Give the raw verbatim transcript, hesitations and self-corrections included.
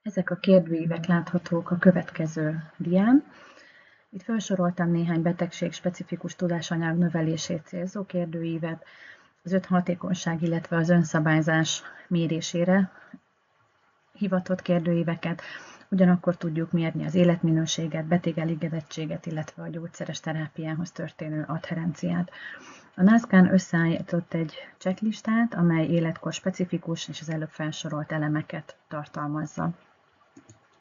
Ezek a kérdőívek láthatók a következő dián. Itt felsoroltam néhány betegség-specifikus tudásanyag növelését célzó kérdőívet, az öt hatékonyság, illetve az önszabályzás mérésére hivatott kérdőíveket, ugyanakkor tudjuk mérni az életminőséget, betégelégedettséget, illetve a gyógyszeres terápiához történő adherenciát. A nászkán összeállított egy checklistát, amely életkor specifikus és az előbb felsorolt elemeket tartalmazza.